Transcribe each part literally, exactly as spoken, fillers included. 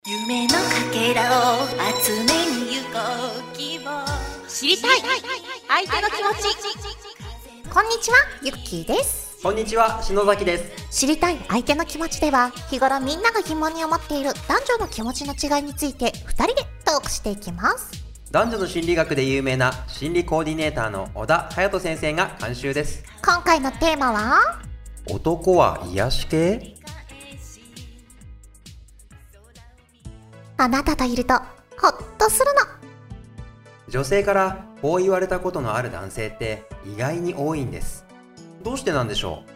夢のかけらを集めに行こう希望知りたい相手の気持ち。 こんにちは、ゆっきーです。 こんにちは、篠崎です。 知りたい相手の気持ちでは、日頃みんなが疑問に思っている男女の気持ちの違いについてふたりでトークしていきます。 男女の心理学で有名な心理コーディネーターの小田隼人先生が監修です。 今回のテーマは、 男は癒し系？ あなたといるとホッとするの。 女性からこう言われたことのある男性って意外に多いんです。どうしてなんでしょ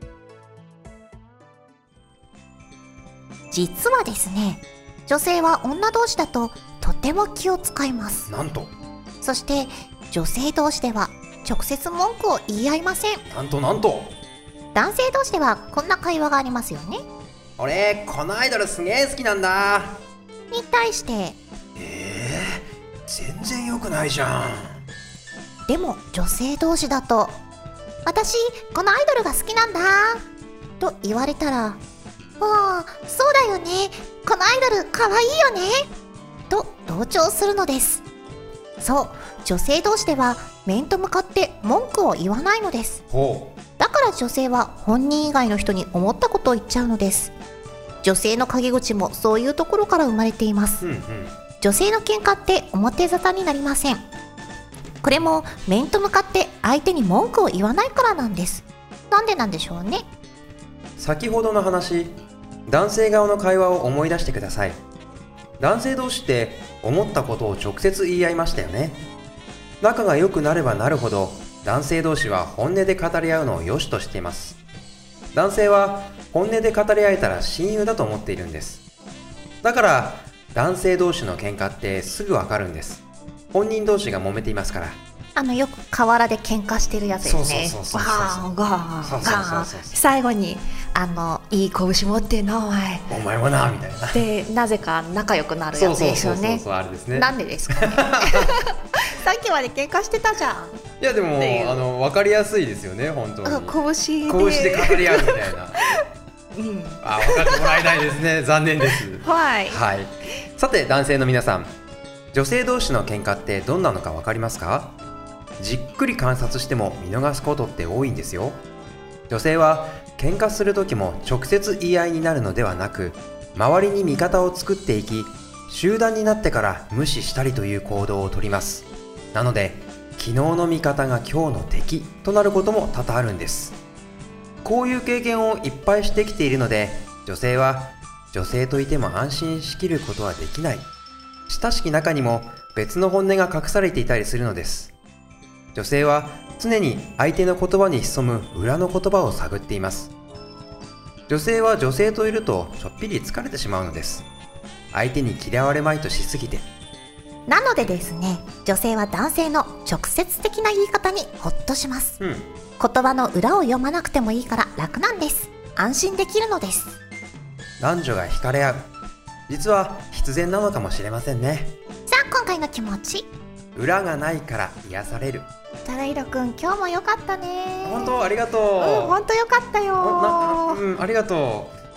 う？実はですね、女性は女同士だととても気を使います。 なんとそして女性同士では直接文句を言い合いません。 なんとなんと男性同士ではこんな会話がありますよね。 俺このアイドルすげえ好きなんだに対して、 えー、全然良くないじゃん。 でも女性同士だと、私このアイドルが好きなんだと言われたら、ああそうだよね、このアイドルかわいいよねと同調するのです。そう、女性同士では面と向かって文句を言わないのです。 ほう。 だから女性は本人以外の人に思ったことを言っちゃうのです。女性の陰口もそういうところから生まれています。 うんうん、 女性の喧嘩って表沙汰になりません。これも面と向かって相手に文句を言わないからなんです。なんでなんでしょうね。 先ほどの話、男性側の会話を思い出してください。男性同士って思ったことを直接言い合いましたよね。仲が良くなればなるほど男性同士は本音で語り合うのを良しとしています。男性は本音で語り合えたら親友だと思っているんです。だから男性同士の喧嘩ってすぐわかるんです。本人同士が揉めていますから。 あのよく河原で喧嘩してるやつですね。 そうそうそうそうそう、 ガーンガーンそうそうそうそうガーン、最後にあのいい拳持ってんなお前お前もなみたいなで、なぜか仲良くなるやつですよね。 そうそうそうそう、あれですね。 なんでですかねさっきまで喧嘩してたじゃん。 いやでもあの分かりやすいですよね、本当に。 拳で拳で語り合うみたいなうん、 あ、分かってもらえないですね。残念です。 はい、 はい。さて男性の皆さん、女性同士の喧嘩ってどんなのか分かりますか？じっくり観察しても見逃すことって多いんですよ。女性は喧嘩する時も直接言い合いになるのではなく、周りに味方を作っていき、集団になってから無視したりという行動をとります。なので昨日の味方が今日の敵となることも多々あるんです。こういう経験をいっぱいしてきているので、女性は女性といても安心しきることはできない。親しき中にも別の本音が隠されていたりするのです。女性は常に相手の言葉に潜む裏の言葉を探っています。女性は女性といるとちょっぴり疲れてしまうのです。相手に嫌われまいとしすぎて。 なのでですね、女性は男性の直接的な言い方にホッとします、 うん、 言葉の裏を読まなくてもいいから楽なんです。安心できるのです。 男女が惹かれ合う、実は必然なのかもしれませんね。 さあ今回の気持ち、 裏がないから癒される。 タライロくん今日も良かったね。 本当ありがとう。 うん、本当良かったよな、うん、ありがとう。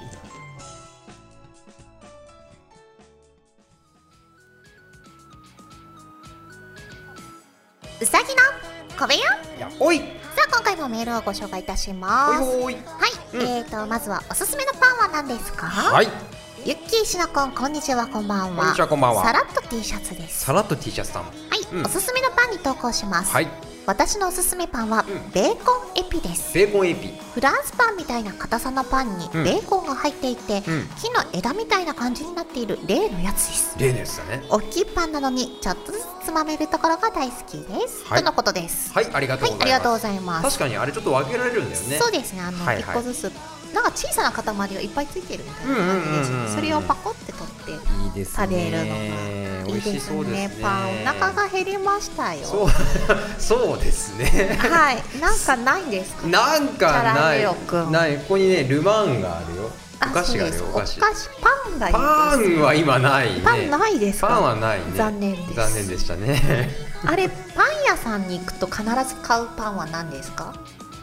うさぎの小部屋。 やっほい。 さあ今回もメールをご紹介いたします。 ほいほい。 はい、 うん、 えーとまずはおすすめのパンは何ですか？ はい。 ゆっきー、しのこん、こんにちは、こんばんは。 こんにちは、こんばんは。 さらっと T シャツです。 さらっと T シャツさん。 はい、 うん、 おすすめのパンに投稿します。 はい。 私のおすすめパンは、うん、ベーコンエピです。 ベーコンエピ。 フランスパンみたいな硬さのパンにベーコンが入っていて、うん、木の枝みたいな感じになっている例のやつです。 例のやつだね。 大きいパンなのにちょっとずつつまめるところが大好きです、はい、とのことです。 はい、ありがとうございます。 はい、ありがとうございます。 確かにあれちょっと分けられるんだよね。 そうですね、あの、はいはい、いっこずつなんか小さな塊がいっぱいついてるみたいな感じです。それをパコって取っていいです、ね、 食べるのがいいですね。パンお腹が減りましたよ。 そうそうですね。 はい、なんかないんですか？ なんかないない。ここにねルマンがあるよ。お菓子があるよ。お菓子。 パンがいいです。 パンは今ないね。 パンないですか？ パンはないね。 残念です。 残念でしたね。 あれパン屋さんに行くと必ず買うパンは何ですか？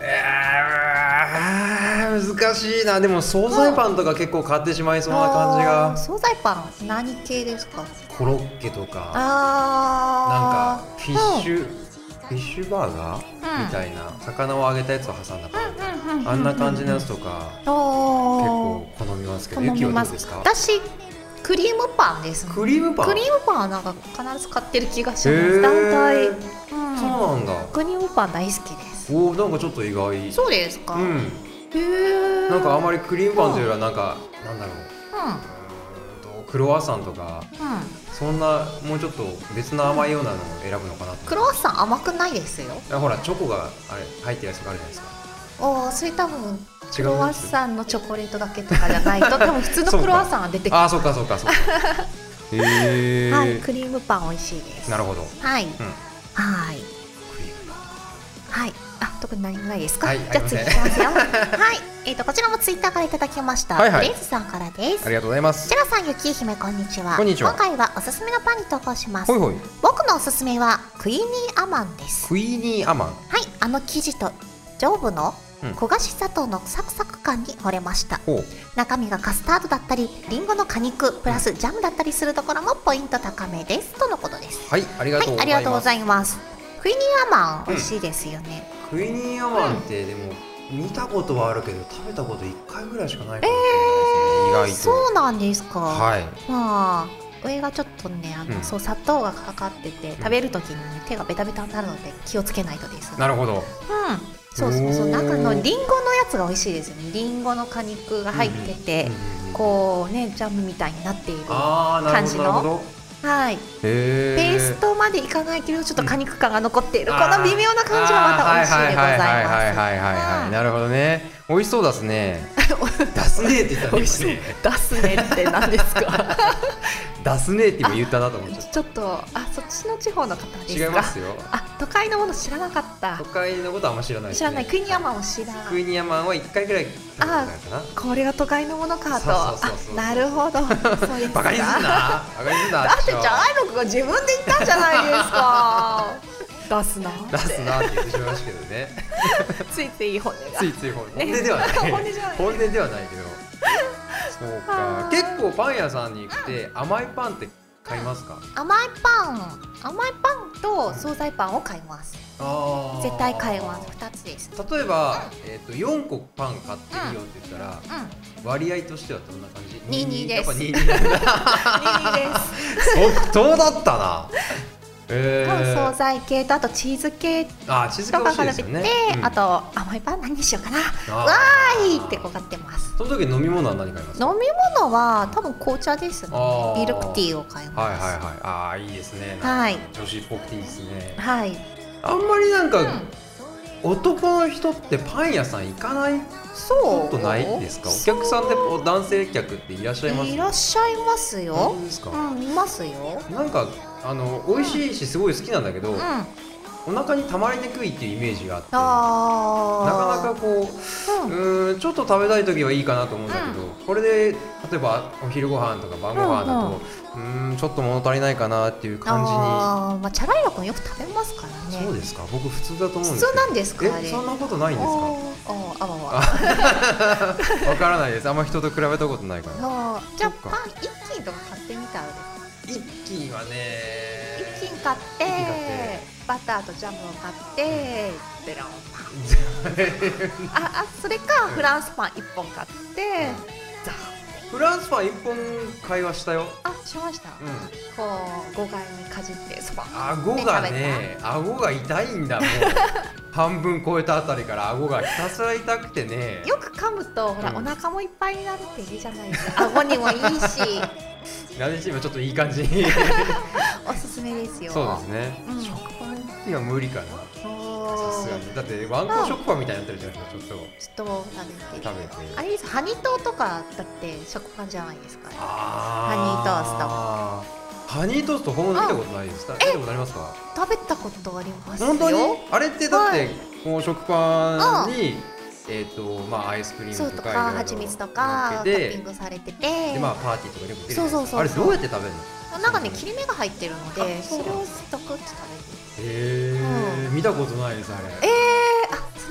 えー、難しいな。でも惣菜パンとか結構買ってしまいそうな感じが。 惣菜パン何系ですか？ コロッケとか、なんあかフィッシュ、フィッシュバーガー、 うん、 みたいな魚を揚げたやつを挟んだパン、 うんうんうんうん、 あんな感じのやつとか結構好みますけど、ゆきはどうですか？ 私クリームパンですね。 クリームパン？ クリームパンはなんか必ず買ってる気がします。大体、うん、 そうなんだ。 クリームパン大好きです。 おお、なんかちょっと意外。 そうですか？ うん。 へえ。 なんかあまりクリームパンというよりはなんか、うん、なんだろう、 うん、 クロワッサンとか、 うん、 そんなもうちょっと別の甘いようなのを選ぶのかなって。 クロワッサン甘くないですよ。 ほらチョコがあれ入ってるやつがあるじゃないですか。 おお、それ多分クロワッサンのチョコレートだけとかじゃないと多分普通のクロワッサンが出てくる。 ああ、そうかそうかそうか。へえ。 はい、クリームパン美味しいです。 なるほど。 はい、うん、はい。 クリームパン。 はい。あ、特に何もないですか？ はい、 じゃあ次いきますよ。はい。えっとこちらもツイッターからいただきました。 はいはい、 ブレイズさんからです。 ありがとうございます。 チラさん、ゆきひめ、こんにちは。 こんにちは。 今回はおすすめのパンに投稿します。 ほいほい。 僕のおすすめはクイニーアマンです。 クイニーアマン。 はい、あの生地と上部の焦がし砂糖のサクサク感に惚れました。うん、中身がカスタードだったりリンゴの果肉プラスジャムだったりするところもポイント高めですとのことです。 はい、ありがとうございます。はい、ありがとうございます。 クイニーアマン美味しいですよね。 うん、クイニーアマンってでも見たことはあるけど食べたこといっかいぐらいしかないかもしれないですね。意外と。そうなんですか。はい。まあ上がちょっとね、あの、うん、そう砂糖がかかってて食べるときに、ね、手がベタベタになるので気をつけないとです。 なるほど。うん。 そうそうそう、中のリンゴのやつが美味しいですよね。リンゴの果肉が入ってて、うん、こうねジャムみたいになっている感じの、はい、ペーストまでいかないけどちょっと果肉感が残っている、うん、この微妙な感じはまた美味しいでございます。はいはいはいはい。なるほどね。美味しそうですね。出すねって言ったら美味しい。 出すねって何ですか？ 出すねって今言ったなと思っちゃった。 ちょっとあ、そっちの地方の方ですか？ 違いますよ。 あ、都会のもの知らなかった。 都会のことはあんま知らないですね。 知らない。クイニーアマンを知らない。 クイニーアマンはいっかいぐらい食べたかな。 これが都会のものかと。なるほど。そうですか。 バカにすんな。バカにすんな。 だってじゃがいもが自分で言ったんじゃないですか。出すな。 出すなって言ってしまいましたけどね。 ついつい本音が。 ついつい本音。本音ではない。本音じゃない。本音ではないけど。そうか。結構パン屋さんに行って甘いパンって買いますか？甘いパン、 甘いパンと惣菜パンを買います。あ、絶対買います。ふたつです。 例えば、うん、えっとよんこパン買っていいよって言ったら、うんうん、割合としてはどんな感じ？ にじゅうにです。やっぱにじゅうになんだ。にじゅうにです。 即答だったな。 えー、惣菜系とあとチーズ系とかからべて、ね、うん、あと甘いパン何にしようかな、わーいってこう買ってます。 その時飲み物は何買いますか？ 飲み物は多分紅茶ですね。ミルクティーを買います。 はいはいはい。ああ、いいですね。 はい。 女子っぽくていいですね。 はい。 あんまりなんか、うん、男の人ってパン屋さん行かないことないですか？お客さんで男性客っていらっしゃいます？ いらっしゃいますよ。 本当ですか？ うん、いますよ。なんかあの美味しいしすごい好きなんだけど、うん、お腹にたまりにくいっていうイメージがあって、あなかなかこう、うん、うーんちょっと食べたい時はいいかなと思うんだけど、うん、これで例えばお昼ご飯とか晩ご飯だと、うん、うーんちょっと物足りないかなっていう感じに。 あ、まあ、チャライワ君よく食べますからね。 そうですか？僕普通だと思うんですけど。 普通なんですか？ え、そんなことないんですか？ ああ、わわからないです。あんま人と比べたことないから。 じゃあパン一斤とか買ってみたらですか？ 一斤はね、 一斤買ってバターとジャムを買ってベロンパンああ、それかフランスパンいっぽん買ってザフランスパンいっぽん会話したよ。 あ、しました、うん、こうごがいにかじってそば顎がね、顎が痛いんだもん半分超えたあたりから顎がひたすら痛くてね。 よく噛むとほら、うん、お腹もいっぱいになるっていいじゃないですか。顎にもいいしなでし今ちょっといい感じにおすすめですよ。 そうですね、うん、食パンには無理かな、さすがに。だってワンコ食パンみたいになってるじゃないですか。ちょっとちょっと食べて食べてあれです。ハニートーとかだって食パンじゃないですか、ね、ハニートースト。 ハニートースト本物見たことないですか？見たことありますか？ 食べたことありますよ。 本当に？あれってだって、はい、もう食パンにえーとまあ、アイスクリームとかいろいろ蜂蜜とかトッピングされてて、 で、まあ、パーティーとかでも出る。 そうそうそう。 あれどうやって食べるの？ なんかね、切り目が入ってるのでそれをストックって食べる。 へえ、うん、見たことないですあれ。 えー、あ、そ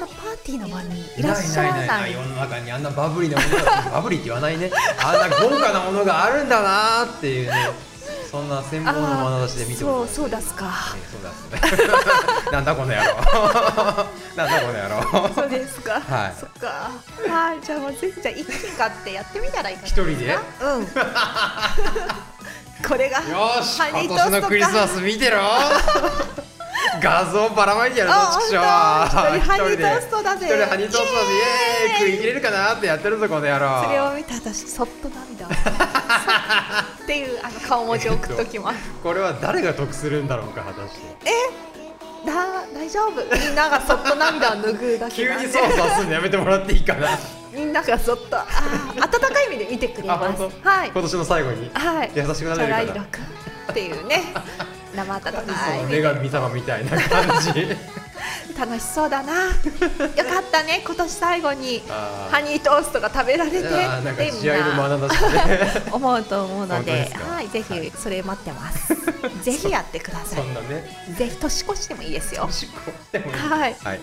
なパーティーの場にいいないいらっしゃないいならないい。 世の中にあんなバブリーなものがバブリーって言わないね、あんな豪華なものがあるんだなーっていうね、そんな羨望の眼差しで見てそうます。 そうですか。 そうだっすねなんだこの野郎なんだこの野郎そうですか。 はいそっか。はい、じゃあもうぜひじゃあ一気に買ってやってみたらいいかな。 一人でうん。これが。 よーし、今ハニートーストか年のクリスマス見てろ画像ばらまいてやるぞ、 あちくしょう。 本当一人ハニートーストだぜ一人ハニートーストだぜ、イエーイ、食い切れるかなってやってるぞこの野郎。 それを見て私そっと涙をっていうあの顔文字を送っときます。 これは誰が得するんだろうか、果たして。 だ大丈夫。みんながそっと涙を拭うだけ急なんで。 に操作するのやめてもらっていいかなみんながそっとあー温かい目で見てくれあ、 ます。 本当。 はい。 今年の最後にはい。 優しくなチャラれるかな。 イロくんっていうね生温かそいの女神様みたいな感じ楽しそうだな。よかったね、今年最後にあーハニートーストが食べられてあーなんかで試合のみんな眼差しで思うと思うの本当でですかはい、ぜひそれ待ってますぜひやってくださそい。 んなね、 ぜひ年越してもいいですよ。 年越してもいい。 はいはい。 はい、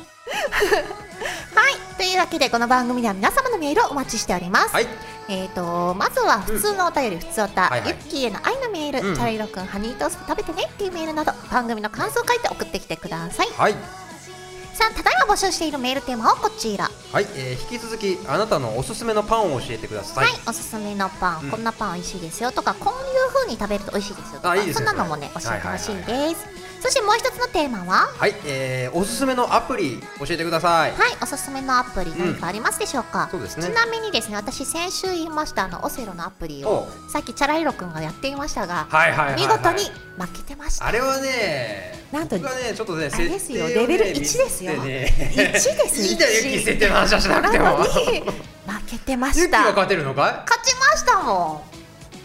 というわけでこの番組では皆様のメールをお待ちしております。 はい。 えーとまずは普通のお便り、普通おた、 はいはいユッキーへの愛のメール、 うんチャライロくんハニートースト食べてねっていうメールなど番組の感想を書いて送ってきてください。 はい。 さあ、ただいま募集しているメールテーマはこちら。 はい、えー、引き続きあなたのおすすめのパンを教えてください。 はい、おすすめのパン、 うんこんなパン美味しいですよとか、こういう風に食べると美味しいですよとか、 あいいですねそんなのもね教えてほしいはいです。そしてもう一つのテーマは、 はい、えー、おすすめのアプリ教えてください。 はい、おすすめのアプリ何かありますでしょうか。 そうですねちなみにですね、私先週言いましたあのオセロのアプリおをさっきチャライロくんがやっていましたが、 はいはいはいはい、 見事に負けてました。 あれはね、 なんと僕はねちょっとねあれですよ設定をねレベルいちですよミスってねいちですいいんだよ、ユッキー設定の話はしなくても。 なのに負けてまユッキーがした。 勝てるのか勝ちましたもん。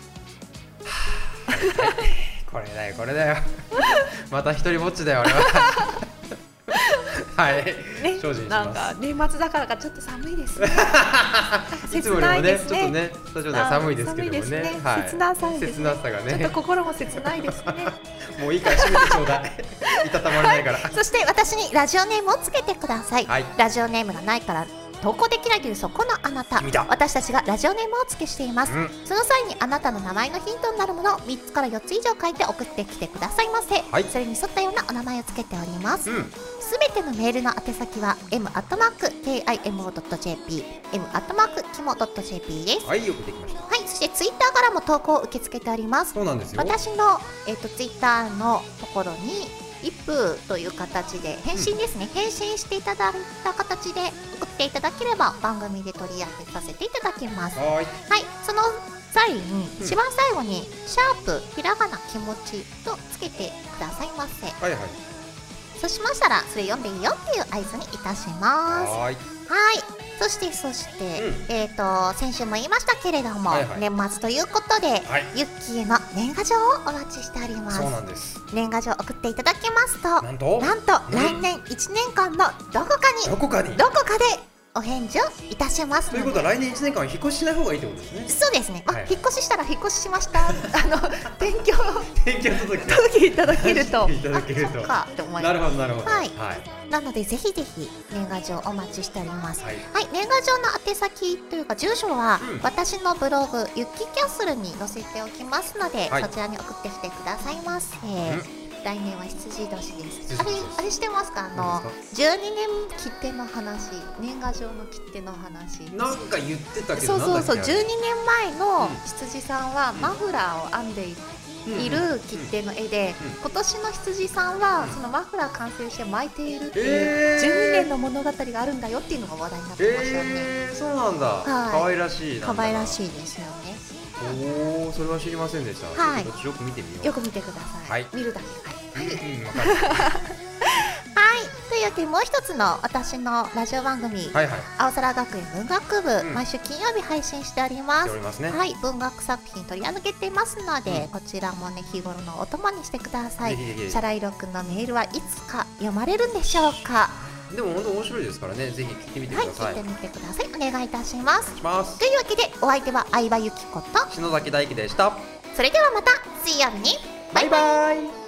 い？これだよこれだよ。また一人ぼっちだよ俺は。はい、 ね、 精進しなんます。 か年末だからかちょっと寒いですね。 いつもよりも切ないね、 ですねちょっとね、スタジオでは寒いですけどもね。 寒いですねはい、 切なさいですね切なさがちょっとね。 心も切ないですね。 もういいから閉めてちょうだい。いたたまれないから。 そして私にラジオネームをつけてください。 はいラジオネームがないから投稿できないというそこのあなた君だ。 私たちがラジオネームを付けしています、 うんその際にあなたの名前のヒントになるものをみっつからよっつ以上書いて送ってきてくださいませ、 はいそれに沿ったようなお名前をつけておりますうん。 すべてのメールの宛先は エム アットマーク ケーアイエムオー ドット ジェーピー エム アットマーク キモ ドット ジェーピー です。 はい、よくできました。 はい、そしてツイッターからも投稿を受け付けております。 そうなんですよ。 私の、えー、とツイッターのところに一封という形で返信ですね、返信していただいた形で送っていただければ番組で取り上げさせていただきます。 はーい。 はい、その際にうん一番最後にシャープひらがな気持ちとつけてくださいませ。 はいはい。 そうしましたらそれ読んでいいよっていう合図にいたします。 はーい。 はい、そしてそして、 うんえっ、と先週も言いましたけれども、 はいはい年末ということで、 はいユッキーへの年賀状をお待ちしておりますそう。なんです。 年賀状送っていただけますと、 なんとなんとうん来年いちねんかんのどこかにどこかに。 どこかでお返事をいたしますというので。 ことは来年いちねんかんは引っ越ししない方がいいってことですね。 そうですね、まあはい引っ越ししたら引っ越ししましたあの転居転居届け。 届けていただけるといただけるとあそっかって思いなます。 るほどなるほど。 はいはい。 なのでぜひぜひ年賀状お待ちしております。 はい。 はい、年賀状の宛先というか住所は、 うん私のブログユッキーキャッスルに載せておきますので、 はいそちらに送ってきてくださいませ。来年は羊年です。 羊あれあれしてますか？あの何ですじゅうにねん切手の話、年賀状の切手の話。 なんか言ってたけど。 そうそうそう、 なんだっけあれじゅうにねんまえのうん羊さんはマフラーを編んでいいる切手の絵で、 うん今年の羊さんはうんそのマフラー完成して巻いているってえーいうじゅうにねんの物語があるんだよっていうのが話題になってましたよね。 えー、そうなんだ。 はい可愛らしい。 可愛らい。 しいですよね。 おお、それは知りませんでした。 はいちょっとよく見てみよう。 よく見てください。 はい見るだけ。はい。 うんうん、わかる。 はい。というわけでもう一つの私のラジオ番組、 はいはい。 青空学園文学部、 ん毎週金曜日配信しておりますしてお。りますね。 はい、文学作品取り上げてますので、 うんこちらもね日頃のお供にしてください。 ぜひぜひシャライロくんのメールはいつか読まれるんでしょうか。 でも本当面白いですからね。ぜひ聞いてみてくはい、 ださい。 聞いてみてください。お願いいたします。 します。 というわけでお相手は相葉由紀子と、 篠崎大輝でした。 それではまた水曜日にバイバイ。